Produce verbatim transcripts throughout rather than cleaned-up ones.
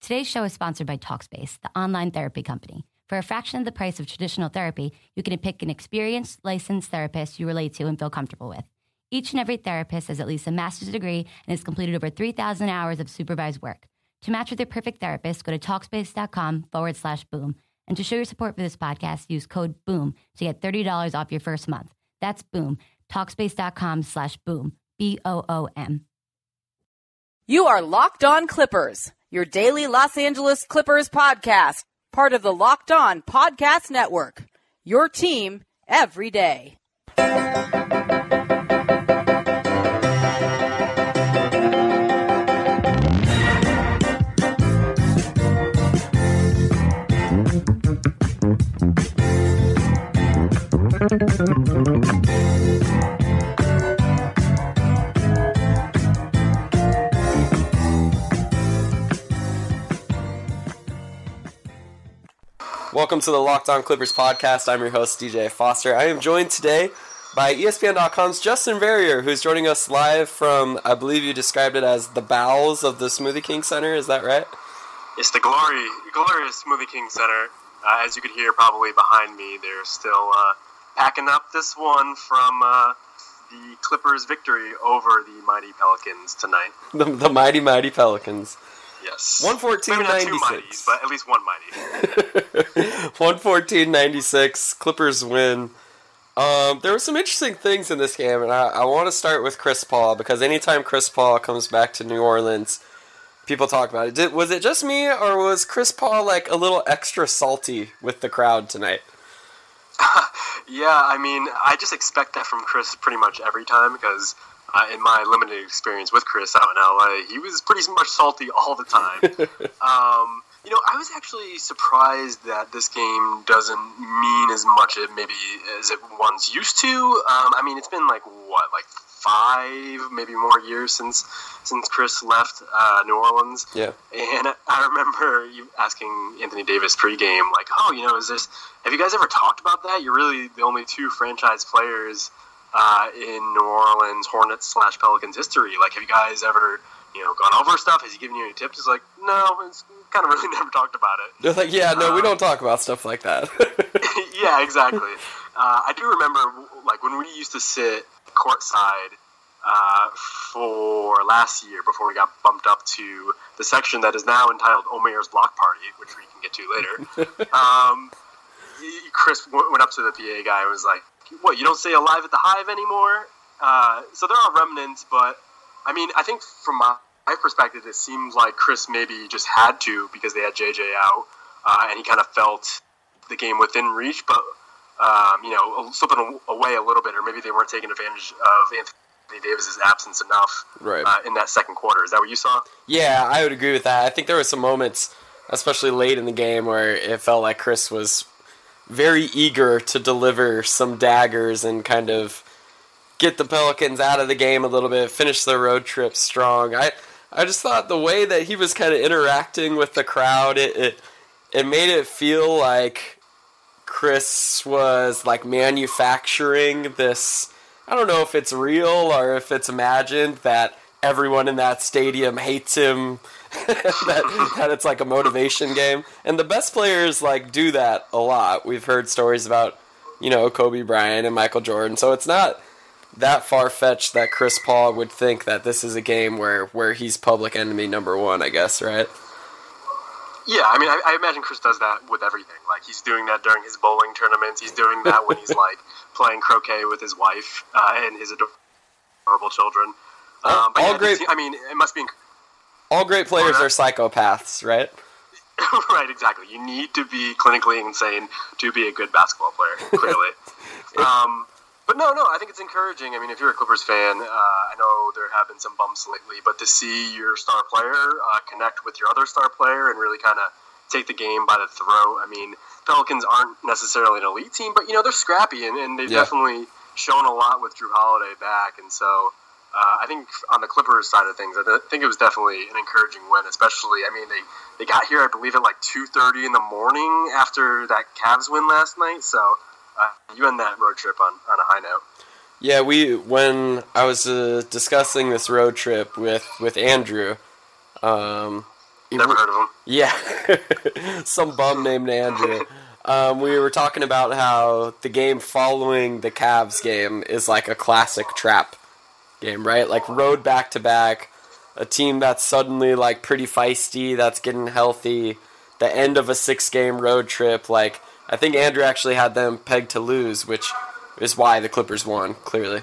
Today's show is sponsored by Talkspace, the online therapy company. For a fraction of the price of traditional therapy, you can pick an experienced, licensed therapist you relate to and feel comfortable with. Each and every therapist has at least a master's degree and has completed over three thousand hours of supervised work. To match with your perfect therapist, go to Talkspace.com forward slash boom. And to show your support for this podcast, use code BOOM to get thirty dollars off your first month. That's BOOM. Talkspace.com slash boom. B O O M. You are Locked On Clippers, your daily Los Angeles Clippers podcast, part of the Locked On Podcast Network, your team every day. Welcome to the Locked On Clippers podcast. I'm your host, D J Foster. I am joined today by E S P N dot com's Justin Verrier, who's joining us live from, I believe you described it as the bowels of the Smoothie King Center. Is that right? It's the glory, glorious Smoothie King Center. Uh, as you could hear probably behind me, they're still uh, packing up this one from uh, the Clippers' victory over the mighty Pelicans tonight. The, the mighty, mighty Pelicans. Yes. one fourteen ninety-six. But at least one mighty. one fourteen ninety-six, Clippers win. Um, there were some interesting things in this game, and I, I want to start with Chris Paul, because anytime Chris Paul comes back to New Orleans, people talk about it. Did, was it just me, or was Chris Paul like a little extra salty with the crowd tonight? Yeah, I mean, I just expect that from Chris pretty much every time, because Uh, in my limited experience with Chris out in L A, he was pretty much salty all the time. um, you know, I was actually surprised that this game doesn't mean as much it maybe as it once used to. Um, I mean, it's been like, what, like five, maybe more years since since Chris left uh, New Orleans. Yeah. And I remember you asking Anthony Davis pregame, like, oh, you know, is this, have you guys ever talked about that? You're really the only two franchise players Uh, in New Orleans Hornets slash Pelicans history. Like, have you guys ever, you know, gone over stuff? Has he given you any tips? He's like, no, it's kind of really never talked about it. They're like, yeah, no, um, we don't talk about stuff like that. Yeah, exactly. Uh, I do remember, like, when we used to sit courtside uh, for last year before we got bumped up to the section that is now entitled Omer's Block Party, which we can get to later. um, Chris went up to the P A guy and was like, what, you don't say Alive at the Hive anymore? Uh, so there are remnants, but, I mean, I think from my, my perspective, it seemed like Chris maybe just had to because they had J J out, uh, and he kind of felt the game within reach, but, um, you know, slipping away a little bit, or maybe they weren't taking advantage of Anthony Davis's absence enough right. uh, in that second quarter. Is that what you saw? Yeah, I would agree with that. I think there were some moments, especially late in the game, where it felt like Chris was very eager to deliver some daggers and kind of get the Pelicans out of the game a little bit, finish their road trip strong. I I just thought the way that he was kind of interacting with the crowd, it, it it made it feel like Chris was like manufacturing this, I don't know if it's real or if it's imagined, that everyone in that stadium hates him, that, that it's like a motivation game. And the best players like do that a lot. We've heard stories about, you know, Kobe Bryant and Michael Jordan. So it's not that far-fetched that Chris Paul would think that this is a game where, where he's public enemy number one, I guess, right? Yeah, I mean, I, I imagine Chris does that with everything. Like, he's doing that during his bowling tournaments. He's doing that when he's, like, playing croquet with his wife uh, and his adorable children. Um, but all yeah, great. I mean, it must be. All great players uh, are psychopaths, right? Right, exactly. You need to be clinically insane to be a good basketball player, clearly. um, but no, no, I think it's encouraging. I mean, if you're a Clippers fan, uh, I know there have been some bumps lately, but to see your star player uh, connect with your other star player and really kind of take the game by the throat. I mean, Pelicans aren't necessarily an elite team, but, you know, they're scrappy, and, and they've yeah. definitely shown a lot with Drew Holiday back, and so Uh, I think on the Clippers side of things, I think it was definitely an encouraging win, especially, I mean, they, they got here, I believe, at like two thirty in the morning after that Cavs win last night, so uh, you end that road trip on, on a high note. Yeah, we when I was uh, discussing this road trip with, with Andrew, um, Never heard of him. Yeah, some bum named Andrew. Um, we were talking about how the game following the Cavs game is like a classic trap game, right? Like road back to back, a team that's suddenly like pretty feisty, that's getting healthy. The end of a six-game road trip. Like I think Andrew actually had them pegged to lose, which is why the Clippers won. Clearly.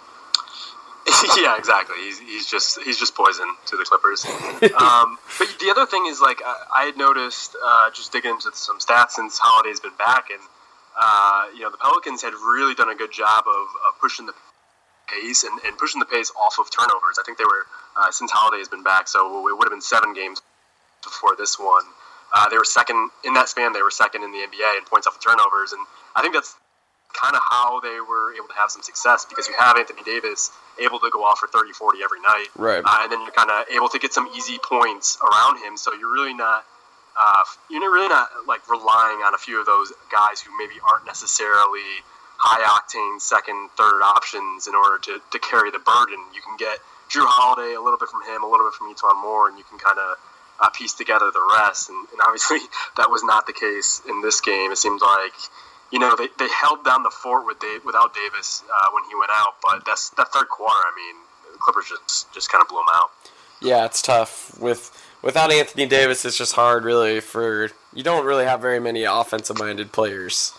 Yeah, exactly. He's he's just he's just poison to the Clippers. Um, but the other thing is, like, I, I had noticed uh, just digging into some stats since Holiday's been back, and uh, you know the Pelicans had really done a good job of, of pushing the pace and, and pushing the pace off of turnovers. I think they were uh, since Holiday has been back, so it would have been seven games before this one. Uh, they were second in that span. They were second in the N B A in points off of turnovers, and I think that's kind of how they were able to have some success, because you have Anthony Davis able to go off for thirty, forty every night. Right. Uh, and then you're kind of able to get some easy points around him, so you're really not uh, you're really not like relying on a few of those guys who maybe aren't necessarily high-octane second, third options in order to, to carry the burden. You can get Drew Holiday, a little bit from him, a little bit from Etuan Moore, and you can kind of uh, piece together the rest. And, and obviously that was not the case in this game. It seemed like You know, they, they held down the fort with Dave, without Davis uh, when he went out, but that's that third quarter, I mean, the Clippers just, just kind of blew him out. Yeah, it's tough. With Without Anthony Davis, it's just hard, really, for... You don't really have very many offensive-minded players.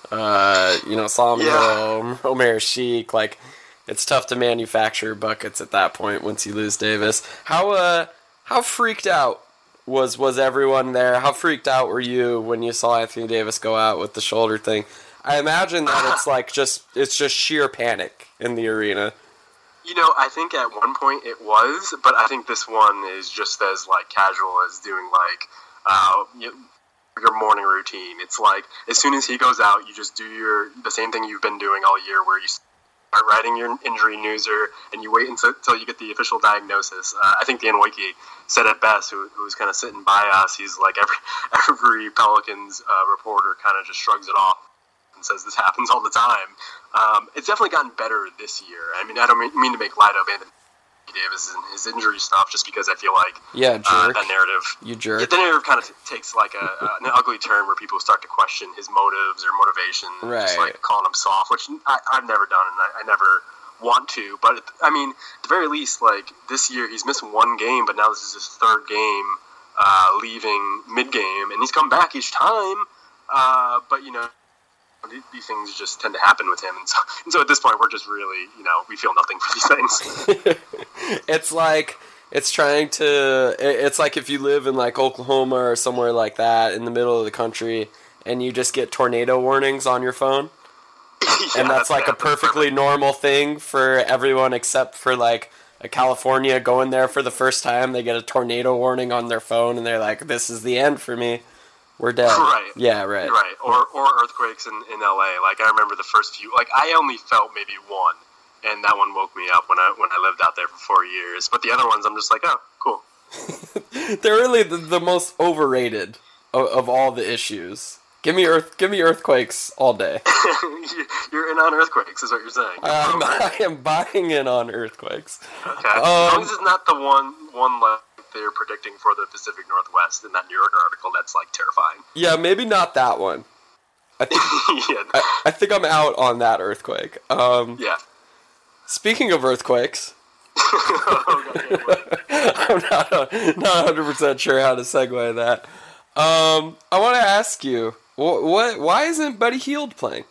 Uh, you know, Solomon Yeah. Hill, Omer Sheik, like, it's tough to manufacture buckets at that point once you lose Davis. How, uh, how freaked out Was was everyone there? How freaked out were you when you saw Anthony Davis go out with the shoulder thing? I imagine that it's like just it's just sheer panic in the arena. You know, I think at one point it was, but I think this one is just as like casual as doing like uh, you, your morning routine. It's like as soon as he goes out, you just do your the same thing you've been doing all year, where you start writing your injury newser and you wait until, until you get the official diagnosis. Uh, I think Dan Wojcicki said it best, who, who was kind of sitting by us. He's like every every Pelicans uh, reporter kind of just shrugs it off and says this happens all the time. Um, it's definitely gotten better this year. I mean, I don't mean, mean to make light of Anthony Davis and his injury stuff, just because I feel like yeah, jerk. Uh, that narrative, you jerk. Yeah, the narrative kind of t- takes like a, uh, an ugly turn where people start to question his motives or motivation, right. Just like calling him soft, which I, I've never done, and I, I never want to. But I mean, at the very least, like this year, he's missed one game, but now this is his third game, uh, leaving mid game, and he's come back each time. Uh, but you know. These things just tend to happen with him, and so, and so at this point, we're just really, you know, we feel nothing for these things. It's like it's trying to. It's like if you live in like Oklahoma or somewhere like that in the middle of the country, and you just get tornado warnings on your phone, yeah, and that's, that's like yeah, a perfectly normal thing for everyone except for like a California going there for the first time. They get a tornado warning on their phone, and they're like, "This is the end for me." We're dead. Right. Yeah, right. Right. Or or earthquakes in, in L A. Like I remember the first few. Like I only felt maybe one, and that one woke me up when I when I lived out there for four years. But the other ones, I'm just like, oh, cool. They're really the, the most overrated of, of all the issues. Give me earth. Give me earthquakes all day. You're in on earthquakes, is what you're saying. Um, I am buying in on earthquakes. Okay. Um, as long as it's not the one one like they're predicting for the Pacific Northwest in that New Yorker article, that's like terrifying. Yeah, maybe not that one. I think, yeah. I, I think I'm out on that earthquake. Um, yeah. Speaking of earthquakes, oh, God, I'm not not one hundred percent sure how to segue that. Um, I want to ask you, what, what? Why isn't Buddy Hield playing?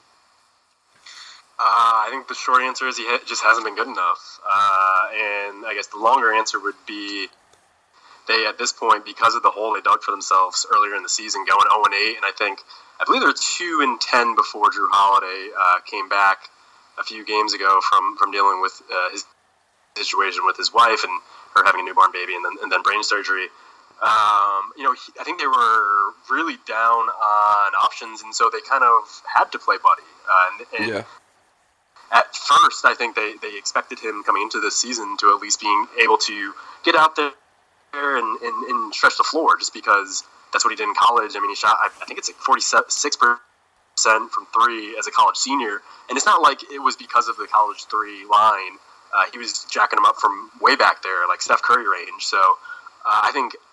Uh, I think the short answer is he ha- just hasn't been good enough. Uh, and I guess the longer answer would be they, at this point, because of the hole they dug for themselves earlier in the season, going oh and eight, and I think, I believe they were two and ten before Drew Holiday uh, came back a few games ago from, from dealing with uh, his situation with his wife and her having a newborn baby and then, and then brain surgery. Um, you know, he, I think they were really down on options, and so they kind of had to play Buddy. Uh, and, and yeah. At first, I think they, they expected him coming into this season to at least being able to get out there and, and, and stretch the floor, just because that's what he did in college. I mean, he shot, I think it's like forty-six percent from three as a college senior, and it's not like it was because of the college three line. Uh, he was jacking them up from way back there, like Steph Curry range. So uh, I think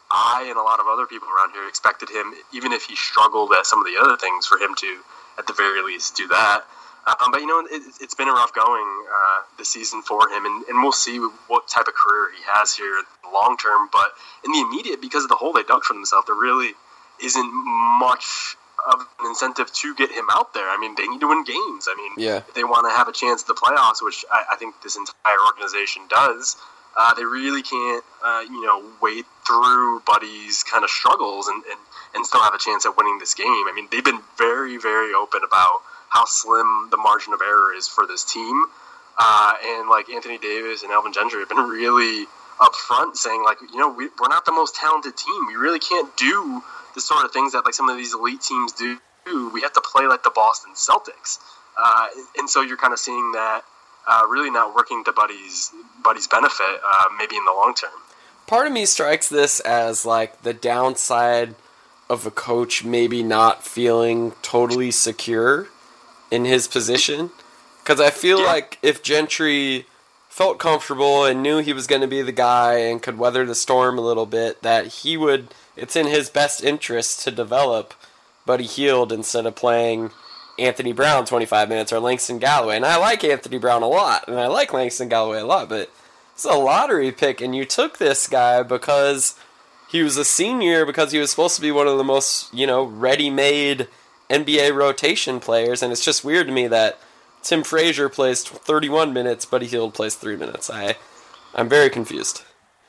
I and a lot of other people around here expected him, even if he struggled at some of the other things, for him to, at the very least, do that. Um, but, you know, it, it's been a rough going uh, this season for him, and, and we'll see what type of career he has here long term. But in the immediate, because of the hole they dug for themselves, there really isn't much of an incentive to get him out there. I mean, they need to win games. I mean, yeah. if they want to have a chance at the playoffs, which I, I think this entire organization does, uh, they really can't, uh, you know, wade through Buddy's kind of struggles and, and, and still have a chance at winning this game. I mean, they've been very, very open about how slim the margin of error is for this team. Uh, and, like, Anthony Davis and Alvin Gentry have been really upfront saying, like, you know, we, we're not the most talented team. We really can't do the sort of things that, like, some of these elite teams do. We have to play like the Boston Celtics. Uh, and so you're kind of seeing that uh, really not working to Buddy's, Buddy's benefit, uh, maybe in the long term. Part of me strikes this as, like, the downside of a coach maybe not feeling totally secure in his position. Because I feel yeah. like if Gentry felt comfortable and knew he was going to be the guy and could weather the storm a little bit, that he would, it's in his best interest to develop Buddy Hield instead of playing Anthony Brown twenty-five minutes or Langston Galloway. And I like Anthony Brown a lot, and I like Langston Galloway a lot, but it's a lottery pick, and you took this guy because he was a senior, because he was supposed to be one of the most, you know, ready-made N B A rotation players, and it's just weird to me that Tim Frazier plays thirty-one minutes, Buddy Hield plays three minutes. I, I'm very confused.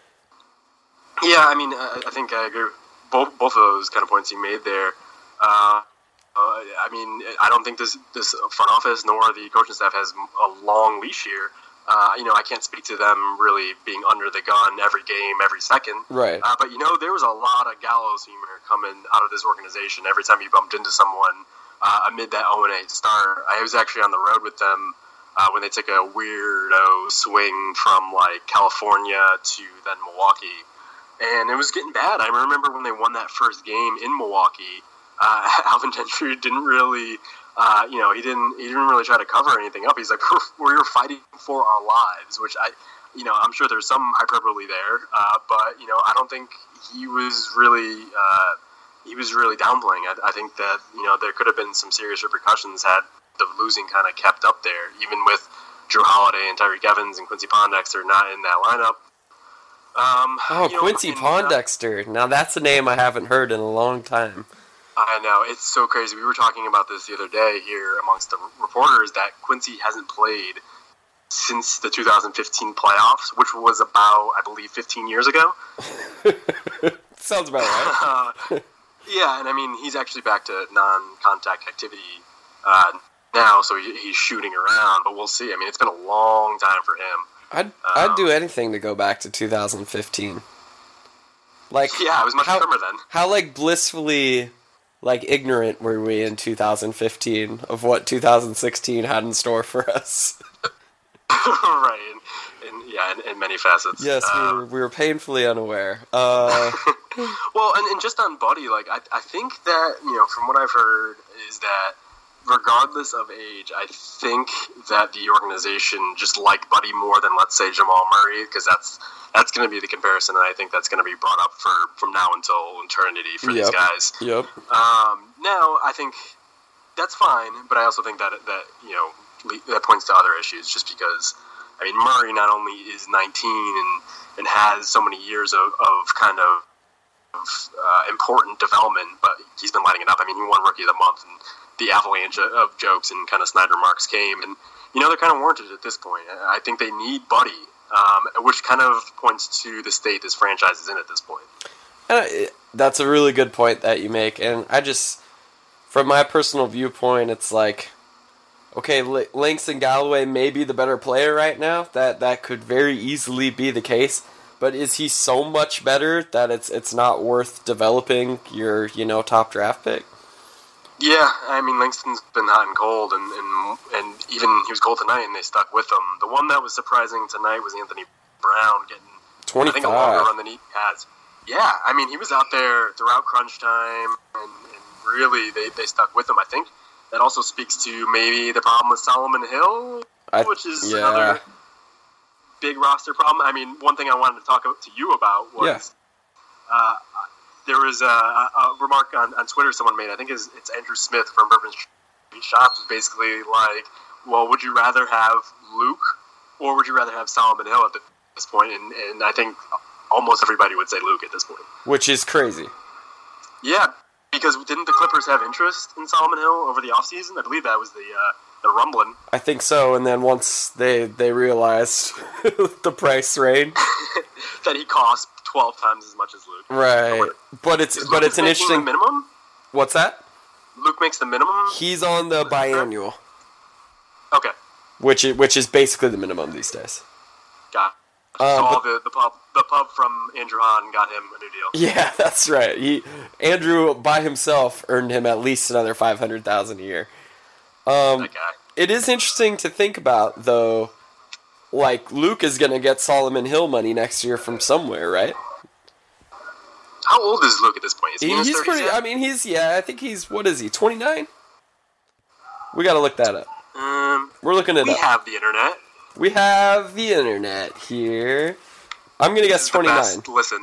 Yeah, I mean, I, I think I agree with both, both of those kind of points you made there. Uh, uh, I mean, I don't think this, this front office nor the coaching staff has a long leash here. Uh, you know, I can't speak to them really being under the gun every game, every second. Right. Uh, but, you know, there was a lot of gallows humor coming out of this organization every time you bumped into someone uh, amid that oh and eight start. I was actually on the road with them uh, when they took a weirdo swing from, like, California to then Milwaukee. And it was getting bad. I remember when they won that first game in Milwaukee, uh, Alvin Gentry didn't really... Uh, you know, he didn't. He didn't really try to cover anything up. He's like, we were fighting for our lives, which I, you know, I'm sure there's some hyperbole there, uh, but you know, I don't think he was really. Uh, he was really downplaying. I, I think that you know there could have been some serious repercussions had the losing kind of kept up there, even with Drew Holiday and Tyreek Evans and Quincy Pondexter not in that lineup. Um, oh, you know, Quincy and, Pondexter. Uh, now that's a name I haven't heard in a long time. I know, it's so crazy. We were talking about this the other day here amongst the reporters that Quincy hasn't played since the two thousand fifteen playoffs, which was about, I believe, fifteen years ago. Sounds about right. uh, yeah, and I mean, he's actually back to non-contact activity uh, now, so he, he's shooting around, but we'll see. I mean, it's been a long time for him. I'd, um, I'd do anything to go back to two thousand fifteen. Like, yeah, it was much how, summer then. How, like, blissfully... like, ignorant were we in two thousand fifteen of what two thousand sixteen had in store for us. Right, and, and yeah, in, in many facets. Yes, uh, we, were, we were painfully unaware. Uh, well, and, and just on Buddy, like, I, I think that, you know, from what I've heard, is that regardless of age, I think that the organization just liked Buddy more than, let's say, Jamal Murray, because that's that's going to be the comparison, and I think that's going to be brought up for from now until eternity for yep. these guys. Yep. Um, now, I think that's fine, but I also think that that you know that points to other issues, just because I mean Murray not only is nineteen and and has so many years of, of kind of of uh, important development, but he's been lighting it up. I mean, he won Rookie of the Month, and the avalanche of jokes and kind of snide remarks came, and you know they're kind of warranted at this point. I think they need Buddy, um, which kind of points to the state this franchise is in at this point. And that's a really good point that you make, and I just, from my personal viewpoint, it's like, okay, L- Langston Galloway may be the better player right now. That that could very easily be the case, but is he so much better that it's it's not worth developing your you know top draft pick? Yeah, I mean, Langston's been hot and cold, and, and and even he was cold tonight, and they stuck with him. The one that was surprising tonight was Anthony Brown getting, twenty-five. I think, a longer run than he has. Yeah, I mean, he was out there throughout crunch time, and, and really, they, they stuck with him. I think that also speaks to maybe the problem with Solomon Hill, I, which is yeah. another big roster problem. I mean, one thing I wanted to talk to you about was, yeah. uh, there was a, a remark on, on Twitter someone made. I think it's, it's Andrew Smith from Bourbon Street Shops. Basically, like, well, would you rather have Luke or would you rather have Solomon Hill at this point? And, and I think almost everybody would say Luke at this point. Which is crazy. Yeah, because didn't the Clippers have interest in Solomon Hill over the offseason? I believe that was the uh, the rumbling. I think so, and then once they they realized the price range that he cost twelve times as much as Luke. Right, but it's but it's an interesting minimum. What's that? Luke makes the minimum. He's on the biannual. Okay. Which is, which is basically the minimum these days. Got it. Um, so all but, the, the pub the pub from Andrew Hahn got him a new deal. Yeah, that's right. He Andrew by himself earned him at least another five hundred thousand a year. Um, that guy. It is interesting to think about, though. Like Luke is going to get Solomon Hill money next year from somewhere, right? How old is Luke at this point? Is he, he in his he's thirties pretty. yet? I mean, he's yeah. I think he's what is he? twenty-nine. We got to look that up. Um, We're looking it we up. We have the internet. We have the internet here. I'm gonna guess twenty-nine. Listen.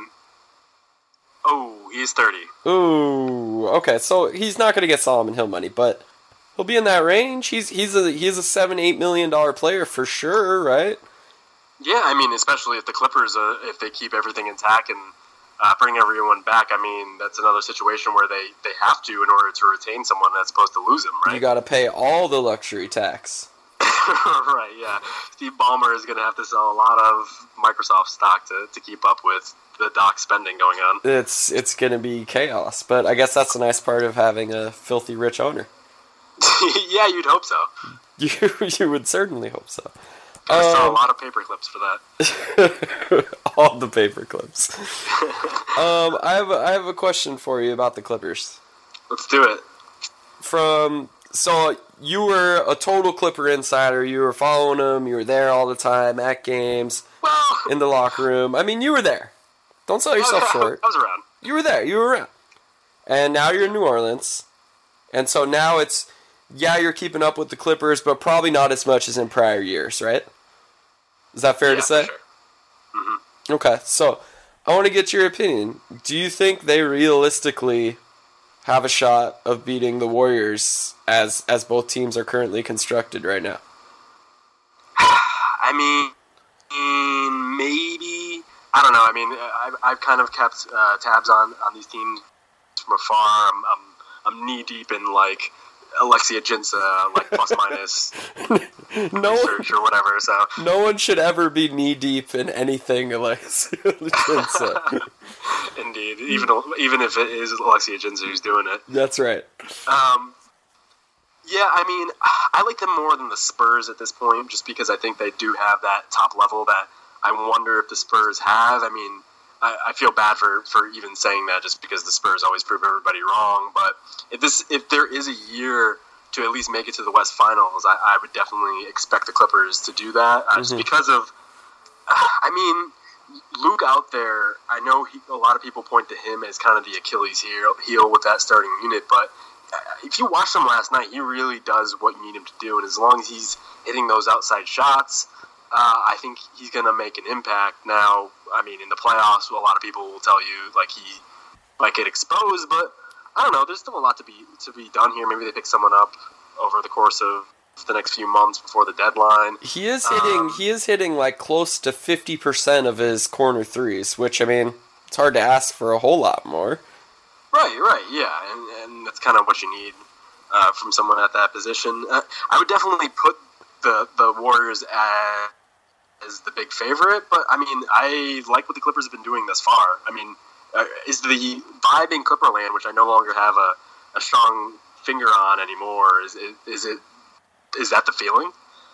Oh, he's thirty. Ooh, okay. So he's not gonna get Solomon Hill money, but he'll be in that range. He's he's a he's a seven eight million dollar player for sure, right? Yeah, I mean, especially if the Clippers, uh, if they keep everything intact and uh, bring everyone back, I mean, that's another situation where they, they have to in order to retain someone that's supposed to lose him, right? You got to pay all the luxury tax. Right, yeah. Steve Ballmer is going to have to sell a lot of Microsoft stock to, to keep up with the doc spending going on. It's it's going to be chaos, but I guess that's a nice part of having a filthy rich owner. Yeah, you'd hope so. You you would certainly hope so. I um, saw a lot of paper clips for that. All the paper clips. um, I have a, I have a question for you about the Clippers. Let's do it. From so you were a total Clipper insider. You were following them. You were there all the time at games, well, in the locker room. I mean, you were there. Don't sell yourself I, short. I was around. You were there. You were around. And now you're in New Orleans. And so now it's, yeah, you're keeping up with the Clippers, but probably not as much as in prior years, right? Is that fair yeah, to say? Sure. Mm-hmm. Okay, so I want to get your opinion. Do you think they realistically have a shot of beating the Warriors as as both teams are currently constructed right now? I mean, maybe. I don't know. I mean, I've, I've kind of kept uh, tabs on, on these teams from afar. I'm, I'm, I'm knee deep in like Alexia Jinsa, like plus minus no research or whatever. So no one should ever be knee deep in anything Alexia Jinsa. Indeed, even even if it is Alexia Jinsa who's doing it. That's right. Um, yeah, I mean, I like them more than the Spurs at this point, just because I think they do have that top level that I wonder if the Spurs have. I mean, I, I feel bad for, for even saying that, just because the Spurs always prove everybody wrong. But if this if there is a year to at least make it to the West Finals, I, I would definitely expect the Clippers to do that. Uh, mm-hmm. Just because of, I mean, Luke out there, I know he, a lot of people point to him as kind of the Achilles heel, heel with that starting unit, but if you watched him last night, he really does what you need him to do, and as long as he's hitting those outside shots, uh, I think he's going to make an impact. Now, I mean, in the playoffs, a lot of people will tell you like he might get exposed, but I don't know. There's still a lot to be to be done here. Maybe they pick someone up over the course of the next few months before the deadline. He is hitting. Um, he is hitting like close to fifty percent of his corner threes, which I mean, it's hard to ask for a whole lot more. Right, right, yeah, and, and that's kind of what you need uh, from someone at that position. Uh, I would definitely put the the Warriors as, as the big favorite, but I mean, I like what the Clippers have been doing thus far. I mean, uh, is the vibe in Clipperland, which I no longer have a, a strong finger on anymore, is, is is it is that the feeling?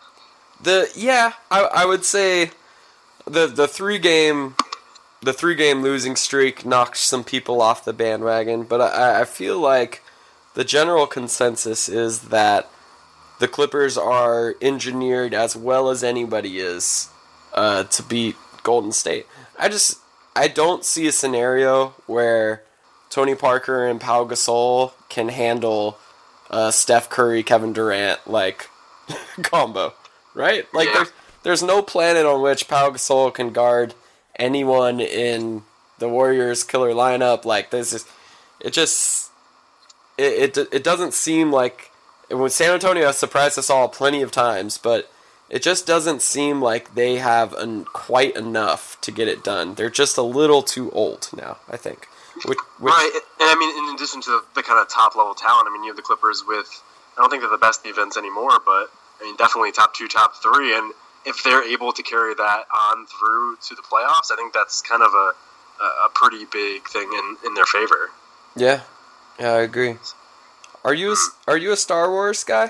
The yeah, I I would say the the three game. The three-game losing streak knocked some people off the bandwagon, but I, I feel like the general consensus is that the Clippers are engineered as well as anybody is uh, to beat Golden State. I just I don't see a scenario where Tony Parker and Pau Gasol can handle uh, Steph Curry, Kevin Durant like combo, right? Like yeah. there's there's no planet on which Pau Gasol can guard anyone in the Warriors killer lineup. Like this is, it just it it, it doesn't seem like when San Antonio has surprised us all plenty of times, but it just doesn't seem like they have an, quite enough to get it done. They're just a little too old now, I think. Which, which, right, and I mean, in addition to the, the kind of top level talent, I mean, you have the Clippers with, I don't think they're the best defense anymore, but I mean, definitely top two, top three, and if they're able to carry that on through to the playoffs, I think that's kind of a a pretty big thing in, in their favor. Yeah, yeah, I agree. Are you a, are you a Star Wars guy?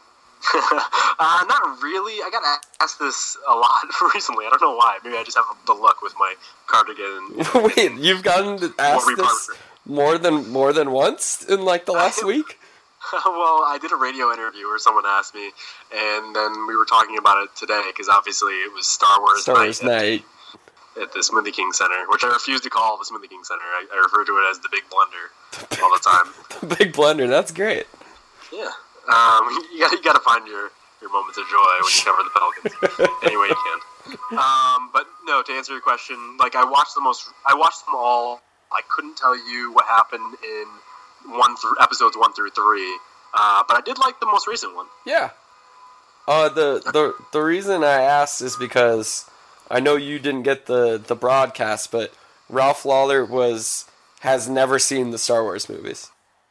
uh, not really. I got asked this a lot recently. I don't know why. Maybe I just have the luck with my cardigan. Wait, you've gotten asked this more than more than once in like the last week? Well, I did a radio interview where someone asked me, and then we were talking about it today because obviously it was Star Wars Star Wars night. night. At the Smoothie King Center, which I refuse to call the Smoothie King Center. I, I refer to it as the Big Blender all the time. The Big Blender, that's great. Yeah. Um, you got you got to find your, your moments of joy when you cover the Pelicans any way you can. Um, but no, to answer your question, like I watched the most, I watched them all. I couldn't tell you what happened in one through episodes one through three, uh, but I did like the most recent one. Yeah. Uh, the the the reason I asked is because I know you didn't get the, the broadcast, but Ralph Lawler was has never seen the Star Wars movies.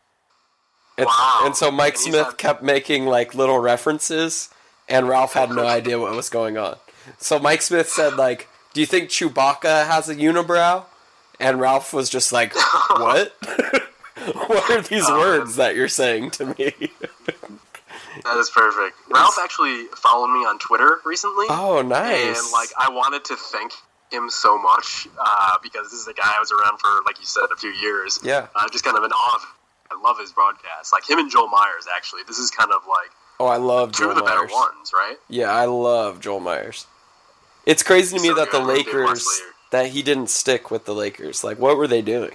And, wow. and so Mike and Smith had... kept making like little references, and Ralph had no idea what was going on. So Mike Smith said, like, do you think Chewbacca has a unibrow? And Ralph was just like, what? What are these um, words that you're saying to me? That is perfect. Ralph actually followed me on Twitter recently. Oh, nice. And, like, I wanted to thank him so much uh, because this is a guy I was around for, like you said, a few years. Yeah. Uh, just kind of in awe of him. I love his broadcast. Like, him and Joel Myers, actually. This is kind of, like, oh, I love two Joel of the Myers. better ones, right? Yeah, I love Joel Myers. It's crazy to me so that good. the Lakers, that he didn't stick with the Lakers. Like, what were they doing?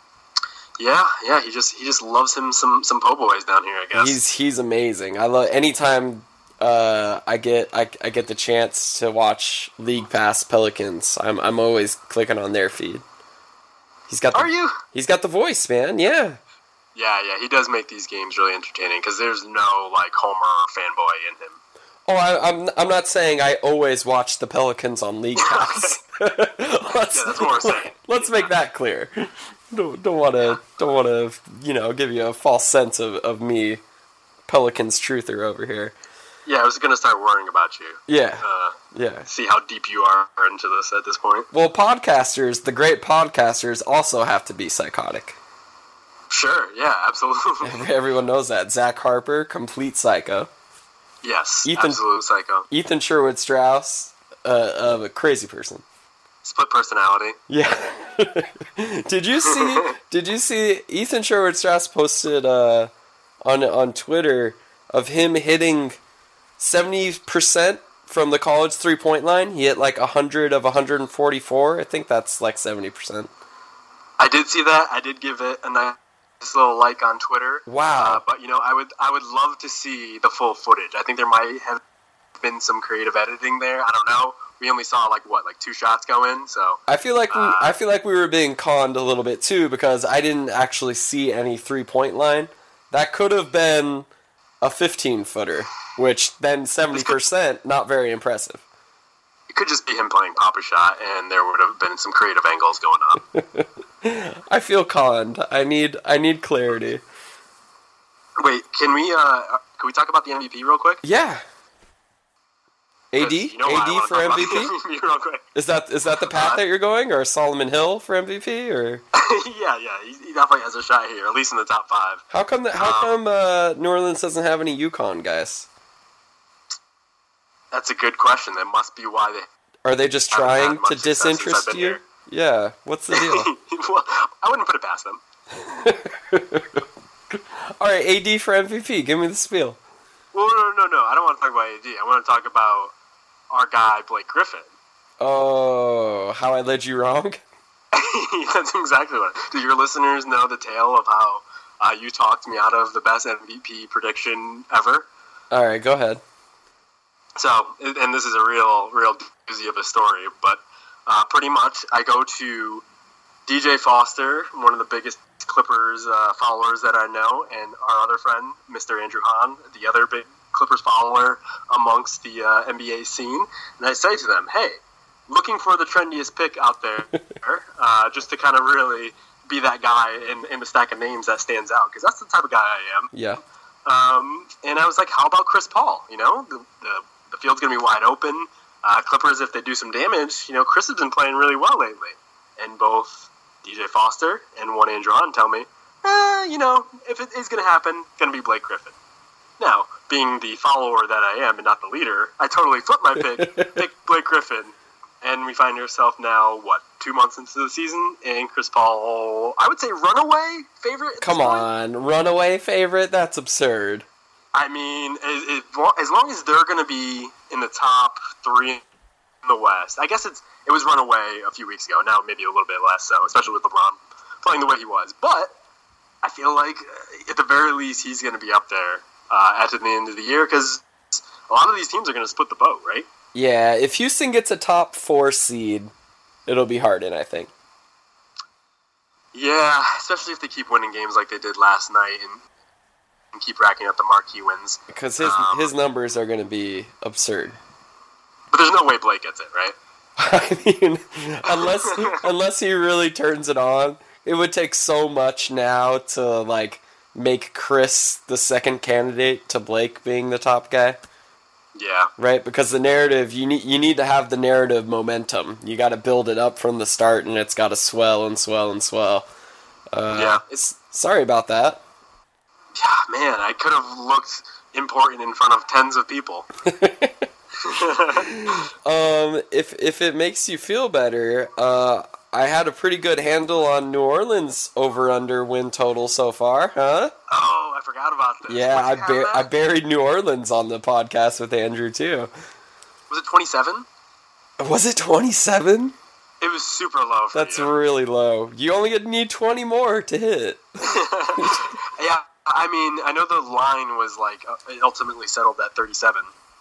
Yeah, yeah, he just he just loves him some some po' boys down here, I guess. He's he's amazing. I love anytime uh, I get I, I get the chance to watch League Pass Pelicans. I'm I'm always clicking on their feed. He's got the, Are you? He's got the voice, man. Yeah. Yeah, yeah, he does make these games really entertaining because there's no like Homer fanboy in him. Oh, I, I'm I'm not saying I always watch the Pelicans on League Pass. let's, yeah, that's what we're saying. Let's make that clear. Don't don't want to don't want to you know give you a false sense of, of me, Pelicans truther over here. Yeah, I was gonna start worrying about you. Yeah, uh, yeah. See how deep you are into this at this point. Well, podcasters, the great podcasters, also have to be psychotic. Sure. Yeah. Absolutely. Everyone knows that. Zach Harper, complete psycho. Yes. Ethan, absolute psycho. Ethan Sherwood Strauss, uh, a crazy person. Split personality. Yeah. Did you see? Did you see? Ethan Sherwood Strauss posted uh, on on Twitter of him hitting seventy percent from the college three point line. He hit like a hundred of one hundred and forty four. I think that's like seventy percent. I did see that. I did give it a nice little like on Twitter. Wow. Uh, but you know, I would I would love to see the full footage. I think there might have been some creative editing there. I don't know. We only saw like what, like two shots go in. So I feel like we, uh, I feel like we were being conned a little bit too because I didn't actually see any three point line. That could have been a fifteen footer, which then seventy percent, not very impressive. It could just be him playing Papa Shot, and there would have been some creative angles going on. I feel conned. I need I need clarity. Wait, can we uh, can we talk about the M V P real quick? Yeah. A D? You know A D for M V P? M V P real quick. Is that is that the path uh, that you're going, or Solomon Hill for M V P, or? yeah, yeah, he, he definitely has a shot here, at least in the top five. How come? The, how um, come uh, New Orleans doesn't have any UConn guys? That's a good question. That must be why they. Are they just trying to disinterest you? Here. Yeah. What's the deal? Well, I wouldn't put it past them. All right, A D for M V P. Give me the spiel. Well, no, no, no. I don't want to talk about A D. I want to talk about our guy, Blake Griffin. Oh, how I led you wrong? That's exactly what. Do your listeners know the tale of how uh, you talked me out of the best M V P prediction ever? All right, go ahead. So, and this is a real, real doozy of a story, but uh, pretty much I go to D J Foster, one of the biggest Clippers uh, followers that I know, and our other friend, Mister Andrew Hahn, the other big Clippers follower amongst the uh, N B A scene. And I say to them, hey, looking for the trendiest pick out there, uh, just to kind of really be that guy in, in the stack of names that stands out, because that's the type of guy I am. Yeah. Um, and I was like, how about Chris Paul? You know, the, the, the field's going to be wide open. Uh, Clippers, if they do some damage, you know, Chris has been playing really well lately. And both D J Foster and one Andrew Hahn tell me, eh, you know, if it is going to happen, going to be Blake Griffin. Now, being the follower that I am and not the leader, I totally flipped my pick, picked Blake Griffin, and we find ourselves now, what, two months into the season, and Chris Paul, I would say runaway favorite at Come this point. on, runaway favorite? That's absurd. I mean, as, as long as they're going to be in the top three in the West, I guess it's it was runaway a few weeks ago. Now maybe a little bit less so, especially with LeBron playing the way he was. But I feel like uh, at the very least he's going to be up there uh, at the end of the year, because a lot of these teams are going to split the boat, right? Yeah, if Houston gets a top four seed, it'll be Harden, I think. Yeah, especially if they keep winning games like they did last night and, and keep racking up the marquee wins. Because his Um, his numbers are going to be absurd. But there's no way Blake gets it, right? I mean, unless unless he really turns it on, it would take so much now to like make Chris the second candidate to Blake being the top guy. Yeah. Right, because the narrative, you need you need to have the narrative momentum. You got to build it up from the start, and it's got to swell and swell and swell. Uh, Yeah. It's, sorry about that. yeah, man, I could have looked important in front of tens of people. Um, if if it makes you feel better, uh, I had a pretty good handle on New Orleans over under win total so far, huh? Oh, I forgot about this. Yeah, What, I you have ba- that? I buried New Orleans on the podcast with Andrew too. Was it twenty-seven? Was it twenty-seven? It was super low for That's you. really low. You only need twenty more to hit. Yeah, I mean, I know the line was like uh, it ultimately settled at thirty-seven.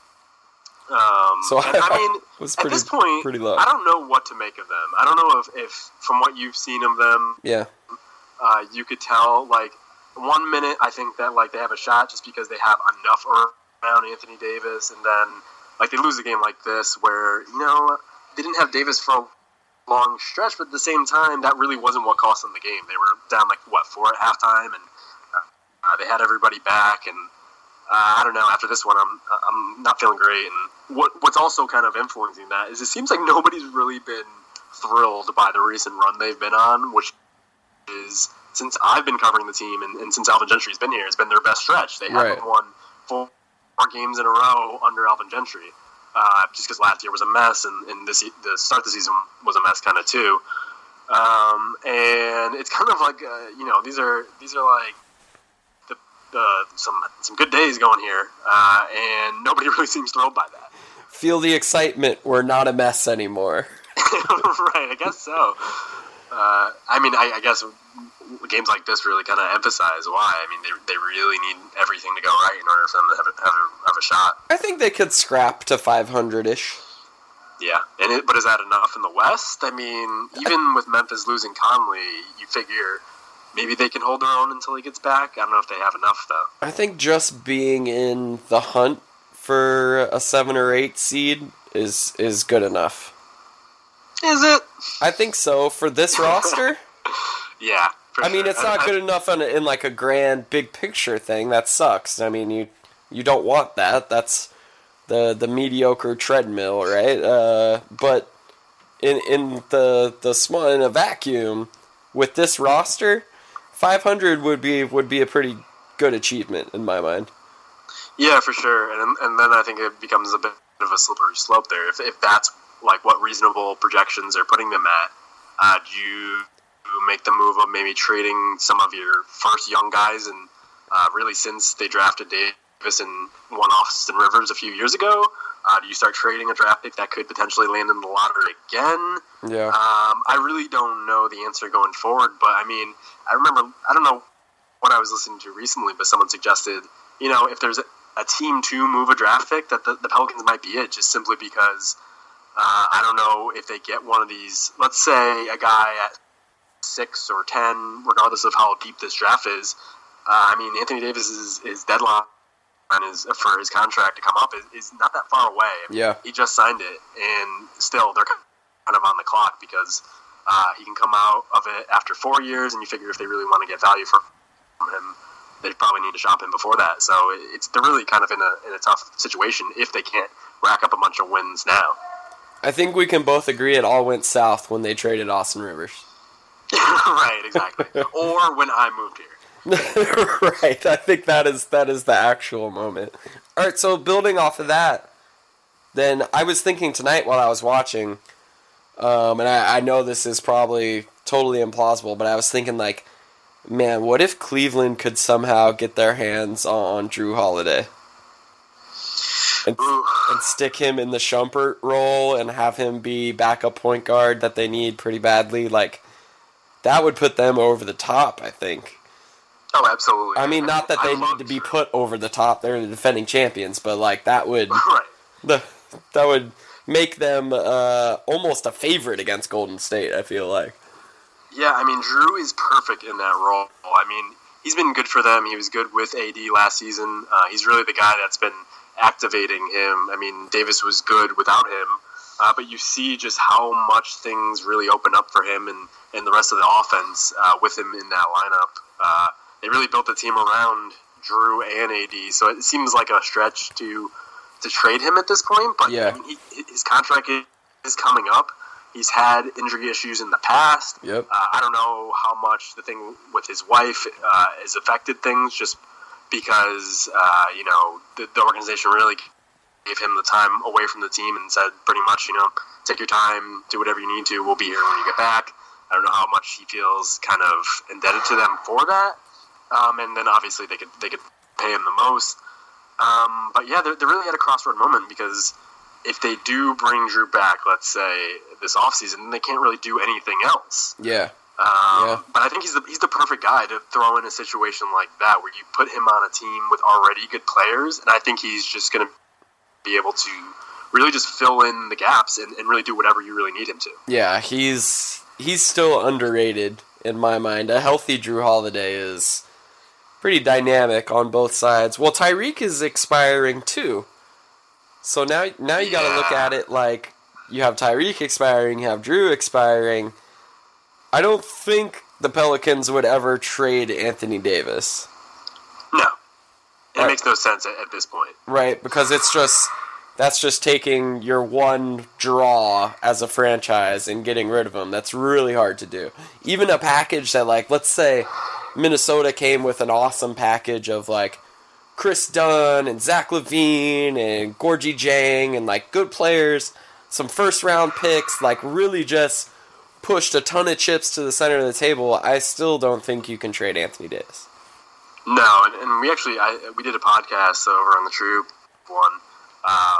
Um, So and, I- I mean, was at pretty- this point, pretty low. I don't know what to make of them. I don't know if, if from what you've seen of them, Yeah. uh, you could tell, like, one minute I think that, like, they have a shot just because they have enough around Anthony Davis, and then, like, they lose a game like this where, you know, they didn't have Davis for a long stretch, but at the same time, that really wasn't what cost them the game. They were down, like, what, four at halftime, and uh, they had everybody back, and uh, I don't know, after this one, I'm I'm not feeling great, and what what's also kind of influencing that is it seems like nobody's really been thrilled by the recent run they've been on, which is, since I've been covering the team and, and since Alvin Gentry's been here, it's been their best stretch. They haven't Right. won four, four games in a row under Alvin Gentry, uh, just because last year was a mess, and, and this the start of the season was a mess kind of too. Um, and it's kind of like, uh, you know, these are these are like the, the some some good days going here, uh, and nobody really seems thrilled by that. Feel the excitement. We're not a mess anymore. Right, I guess so. Uh, I mean, I, I guess games like this really kind of emphasize why. I mean, they they really need everything to go right in order for them to have a, have a, have a shot. I think they could scrap to five hundred-ish. Yeah, and it, but is that enough in the West? I mean, even with Memphis losing Conley, you figure maybe they can hold their own until he gets back. I don't know if they have enough, though. I think just being in the hunt for a seven or eight seed is is good enough. Is it? I think so for this roster. Yeah. for I mean, sure. it's not I- good enough in, in like a grand big picture thing. That sucks. I mean, you you don't want that. That's the the mediocre treadmill, right? Uh, but in in the the small in a vacuum with this roster, five hundred would be would be a pretty good achievement in my mind. Yeah, for sure. And and then I think it becomes a bit of a slippery slope there. If if that's like what reasonable projections are putting them at, uh, do you make the move of maybe trading some of your first young guys, and uh, really since they drafted Davis and one Austin Rivers a few years ago, uh, do you start trading a draft pick that could potentially land in the lottery again? Yeah. Um, I really don't know the answer going forward, but I mean, I remember, I don't know what I was listening to recently, but someone suggested, you know, if there's a, a team to move a draft pick, that the, the Pelicans might be it, just simply because uh, I don't know if they get one of these, let's say a guy at six or ten, regardless of how deep this draft is. Uh, I mean, Anthony Davis's his deadline is, for his contract to come up is, is not that far away. I mean, yeah. He just signed it, and still they're kind of on the clock because uh, he can come out of it after four years, and you figure if they really want to get value from him, they probably need to shop him before that. So it's they're really kind of in a in a tough situation if they can't rack up a bunch of wins now. I think we can both agree it all went south when they traded Austin Rivers. Right, exactly. Or when I moved here. Right. I think that is that is the actual moment. All right, so building off of that, then I was thinking tonight while I was watching, um, and I, I know this is probably totally implausible, but I was thinking like, man, what if Cleveland could somehow get their hands on Drew Holiday and, and stick him in the Shumpert role and have him be backup point guard that they need pretty badly? Like, that would put them over the top, I think. Oh, absolutely. I mean, not that they I need to be put over the top. They're the defending champions, but like that would right. the that would make them uh, almost a favorite against Golden State, I feel like. Yeah, I mean, Drew is perfect in that role. I mean, he's been good for them. He was good with A D last season. Uh, he's really the guy that's been activating him. I mean, Davis was good without him, uh, but you see just how much things really open up for him and, and the rest of the offense uh, with him in that lineup. Uh, they really built the team around Drew and A D, so it seems like a stretch to to trade him at this point, but yeah. I mean, he, his contract is coming up. He's had injury issues in the past. Yep. Uh, I don't know how much the thing with his wife uh, has affected things, just because uh, you know the, the organization really gave him the time away from the team and said pretty much, you know, take your time, do whatever you need to. We'll be here when you get back. I don't know how much he feels kind of indebted to them for that. Um, and then obviously they could they could pay him the most. Um, but yeah, they're, they're really at a crossroad moment because if they do bring Drew back, let's say, this offseason, then they can't really do anything else. Yeah. Um, yeah. But I think he's the he's the perfect guy to throw in a situation like that where you put him on a team with already good players, and I think he's just going to be able to really just fill in the gaps and, and really do whatever you really need him to. Yeah, he's he's still underrated in my mind. A healthy Drew Holiday is pretty dynamic on both sides. Well, Tyreek is expiring too. So now, now you got to yeah. look at it like you have Tyreek expiring, you have Drew expiring. I don't think the Pelicans would ever trade Anthony Davis. No. It Right. makes no sense at, at this point. Right, because it's just, that's just taking your one draw as a franchise and getting rid of him. That's really hard to do. Even a package that, like, let's say Minnesota came with an awesome package of, like, Chris Dunn and Zach LaVine and Gorgie Jang and, like, good players, some first-round picks, like, really just pushed a ton of chips to the center of the table. I still don't think you can trade Anthony Davis. No, and, and we actually I, we did a podcast over on the Troop one uh,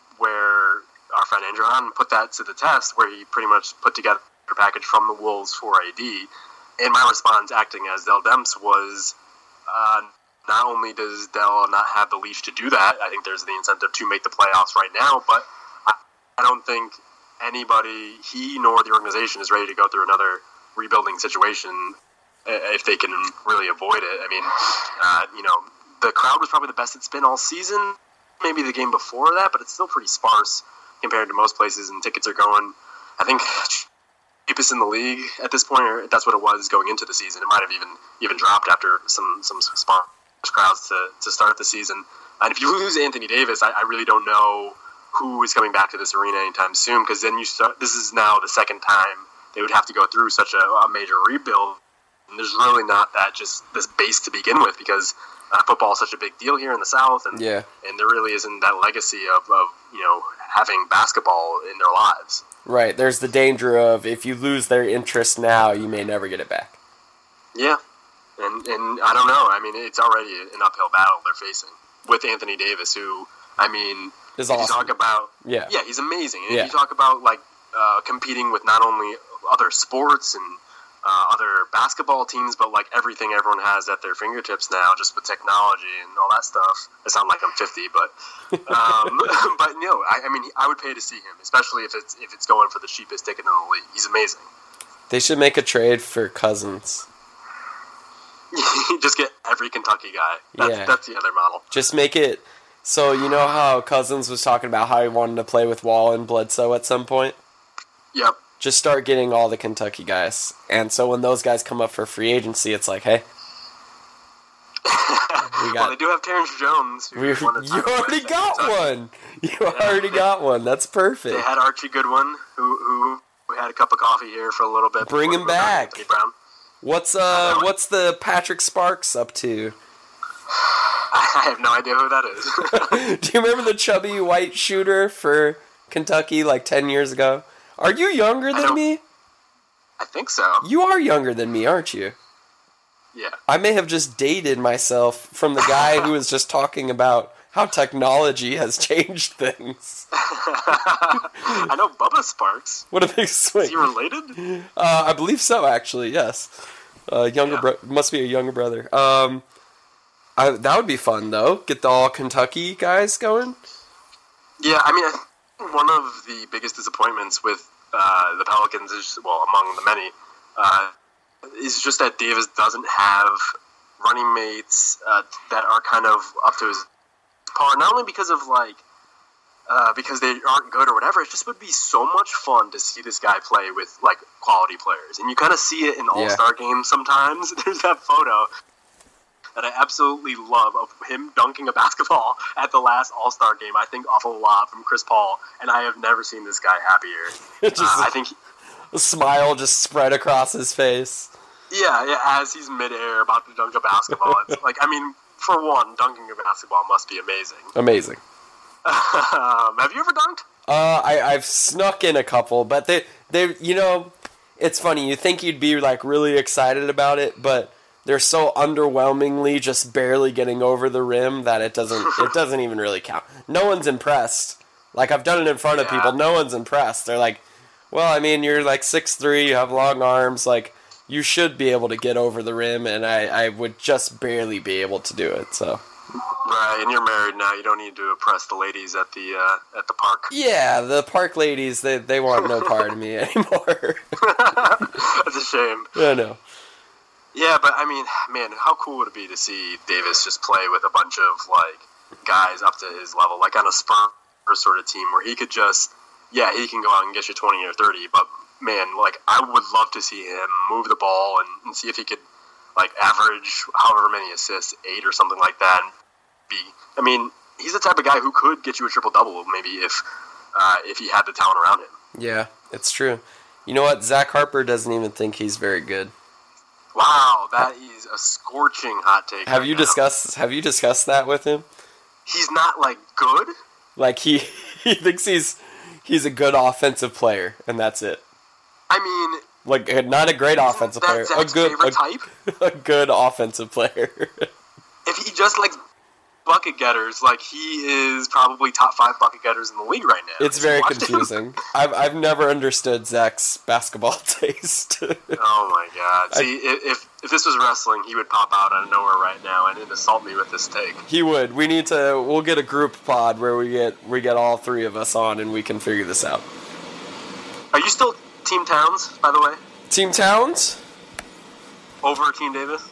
where our friend Andrew Hahn put that to the test, where he pretty much put together a package from the Wolves for A D, and my response, acting as Dell Demps, was uh, not only does Dell not have the leash to do that, I think there's the incentive to make the playoffs right now, but I, I don't think anybody, he nor the organization, is ready to go through another rebuilding situation if they can really avoid it. I mean, uh, you know, the crowd was probably the best it's been all season, maybe the game before that, but it's still pretty sparse compared to most places, and tickets are going, I think, cheapest in the league at this point, or that's what it was going into the season. It might have even even dropped after some, some sparse crowds to, to start the season. And if you lose Anthony Davis, I, I really don't know who is coming back to this arena anytime soon, because then you start, this is now the second time they would have to go through such a, a major rebuild. And there's really not that just this base to begin with, because uh, football is such a big deal here in the South, and Yeah. and there really isn't that legacy of, of you know having basketball in their lives. Right, there's the danger of if you lose their interest now, you may never get it back. Yeah, and and I don't know. I mean, it's already an uphill battle they're facing with Anthony Davis, who I mean, Is if awesome. you talk about Yeah. yeah, he's amazing. And Yeah. if you talk about like uh, competing with not only other sports and Uh, other basketball teams, but like everything everyone has at their fingertips now, just with technology and all that stuff. I sound like I'm fifty, but um, but no, I, I mean, I would pay to see him, especially if it's if it's going for the cheapest ticket in the league. He's amazing. They should make a trade for Cousins. Just get every Kentucky guy. That's, Yeah. that's the other model. Just make it so you know how Cousins was talking about how he wanted to play with Wall and Bledsoe at some point? Yep. Just start getting all the Kentucky guys. And so when those guys come up for free agency, it's like, hey, we got well, they do have Terrence Jones. Who we, won the you title already for got Kentucky. one. You already got one. That's perfect. They had Archie Goodwin, who who we had a cup of coffee here for a little bit. Bring before him we got back. Anthony Brown. What's uh what's the Patrick Sparks up to? I have no idea who that is. Do you remember the chubby white shooter for Kentucky like ten years ago? Are you younger I than don't- me? I think so. You are younger than me, aren't you? Yeah. I may have just dated myself from the guy who was just talking about how technology has changed things. I know Bubba Sparks. What a big Is swing. he related? Uh, I believe so, actually, yes. Uh, younger Yeah. bro- must be a younger brother. Um, I, that would be fun, though. Get the all Kentucky guys going. Yeah, I mean, I think one of the biggest disappointments with uh, the Pelicans is, well, among the many, uh, is just that Davis doesn't have running mates uh, that are kind of up to his par. Not only because of, like, uh, because they aren't good or whatever, it just would be so much fun to see this guy play with, like, quality players. And you kind of see it in All-Star games sometimes. There's that photo that I absolutely love of him dunking a basketball at the last All-Star game, I think off a lob from Chris Paul, and I have never seen this guy happier. Just uh, I think, he, a smile just spread across his face. yeah, yeah, as he's midair about to dunk a basketball, it's like, I mean, for one, dunking a basketball must be amazing. Amazing. um, have you ever dunked? Uh, I, I've snuck in a couple, but they, they, you know, it's funny. You think you'd be, like, really excited about it, but they're so underwhelmingly just barely getting over the rim that it doesn't it doesn't even really count. No one's impressed. Like, I've done it in front of Yeah. people. No one's impressed. They're like, well, I mean, you're like six three, you have long arms, like, you should be able to get over the rim, and I, I would just barely be able to do it, so. Right, and you're married now. You don't need to impress the ladies at the uh, at the park. Yeah, the park ladies, they, they want no part of me anymore. That's a shame. I know. Yeah, but I mean, man, how cool would it be to see Davis just play with a bunch of, like, guys up to his level, like on a Spurs sort of team where he could just, yeah, he can go out and get you twenty or thirty, but, man, like, I would love to see him move the ball and, and see if he could, like, average however many assists, eight or something like that, and be, I mean, he's the type of guy who could get you a triple-double maybe if, uh, if he had the talent around him. Yeah, it's true. You know what? Zach Harper doesn't even think he's very good. Wow, that is a scorching hot take. Have right you now. discussed have you discussed that with him? He's not, like, good? Like, he he thinks he's he's a good offensive player, and that's it. I mean, Like, not a great offensive that player, a Zach's good favorite a, type? a good offensive player. If he just likes bucket getters, like, he is probably top five bucket getters in the league right now. It's Have you very watched him? confusing. I've I've never understood Zach's basketball taste. Oh my god! See, i- if if this was wrestling, he would pop out out of nowhere right now and assault me with this take. He would. We need to. We'll get a group pod where we get we get all three of us on, and we can figure this out. Are you still Team Towns, by the way, Team Towns? over Team Davis?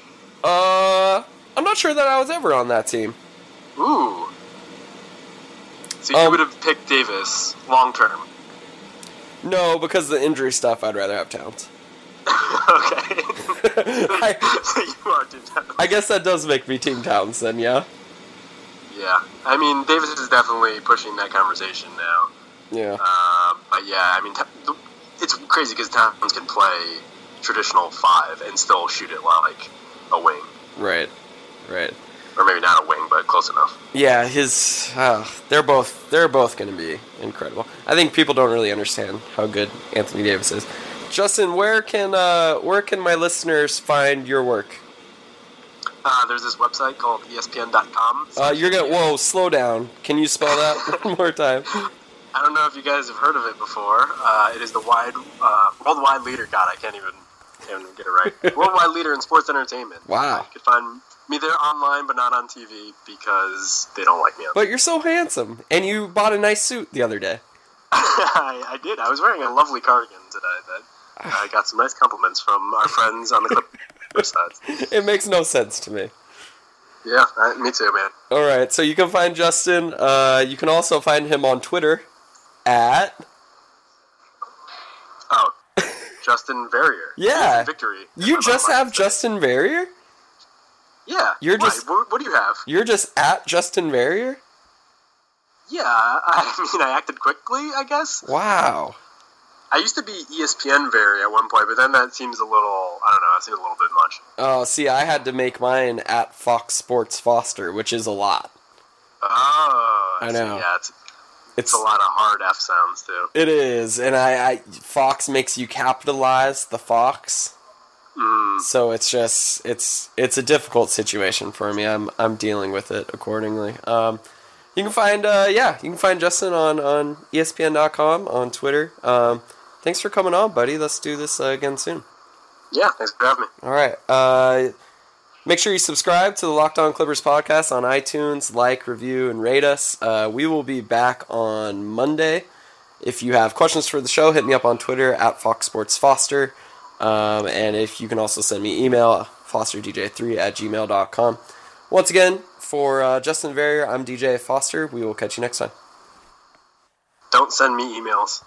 Uh, I'm not sure that I was ever on that team. Ooh. So you Um, would have picked Davis long term. No, because of the injury stuff, I'd rather have Towns. Okay. I, So you are Team Towns. I guess that does make me Team Towns then, yeah? Yeah. I mean, Davis is definitely pushing that conversation now. Yeah. Um, but yeah, I mean, t- it's crazy because Towns can play traditional five and still shoot it like a wing. Right. Right. Or maybe not a wing, but close enough. Yeah, his uh, they're both they're both going to be incredible. I think people don't really understand how good Anthony Davis is. Justin, where can uh, where can my listeners find your work? Uh, there's this website called E S P N dot com. Uh, you're gonna whoa, slow down. Can you spell that one more time? I don't know if you guys have heard of it before. Uh, it is the wide, uh, worldwide leader. God, I can't even, can't even get it right. Worldwide leader in sports entertainment. Wow. You can find me there online, but not on T V because they don't like me on But you're so handsome, and you bought a nice suit the other day. I, I did. I was wearing a lovely cardigan today that I got some nice compliments from our friends on the Clippers side. It makes no sense to me. Yeah, uh, me too, man. All right, so you can find Justin. Uh, you can also find him on Twitter at... Oh, Justin Verrier. Yeah. Victory. You just have Justin Verrier? Yeah. You're Why? just. What, what do you have? You're just at Justin Verrier? Yeah, I mean, I acted quickly, I guess. Wow. I used to be E S P N Verrier at one point, but then that seems a little, I don't know, it seems a little bit much. Oh, see, I had to make mine at Fox Sports Foster, which is a lot. Oh, I, I know. See. Yeah, it's, It's, it's a lot of hard F sounds, too. It is, and I, I Fox makes you capitalize the Fox. Mm. So it's just it's it's a difficult situation for me. I'm I'm dealing with it accordingly. Um, you can find uh, yeah you can find Justin on, on E S P N dot com, on Twitter. Um, thanks for coming on, buddy. Let's do this uh, again soon. Yeah, thanks for having me. All right. Uh, make sure you subscribe to the Locked On Clippers podcast on iTunes. Like, review, and rate us. Uh, we will be back on Monday. If you have questions for the show, hit me up on Twitter at Fox Sports Foster. Um, and if you can also send me email, foster d j three at gmail dot com. Once again, for uh, Justin Verrier, I'm D J Foster. We will catch you next time. Don't send me emails.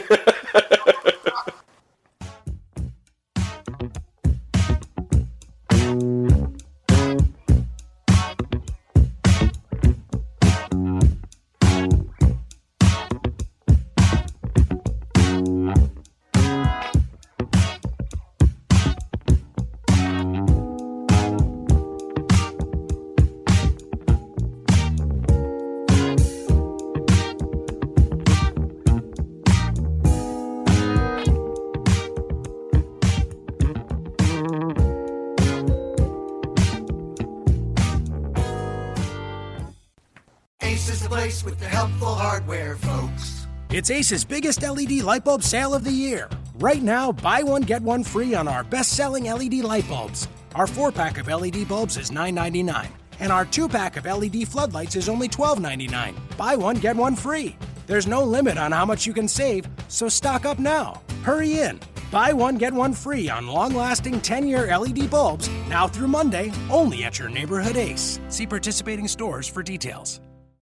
With the helpful hardware, folks. It's Ace's biggest L E D light bulb sale of the year. Right now, buy one, get one free on our best-selling L E D light bulbs. Our four-pack of L E D bulbs is nine ninety-nine, and our two-pack of L E D floodlights is only twelve ninety-nine. Buy one, get one free. There's no limit on how much you can save, so stock up now. Hurry in. Buy one, get one free on long-lasting ten-year L E D bulbs now through Monday, only at your neighborhood Ace. See participating stores for details.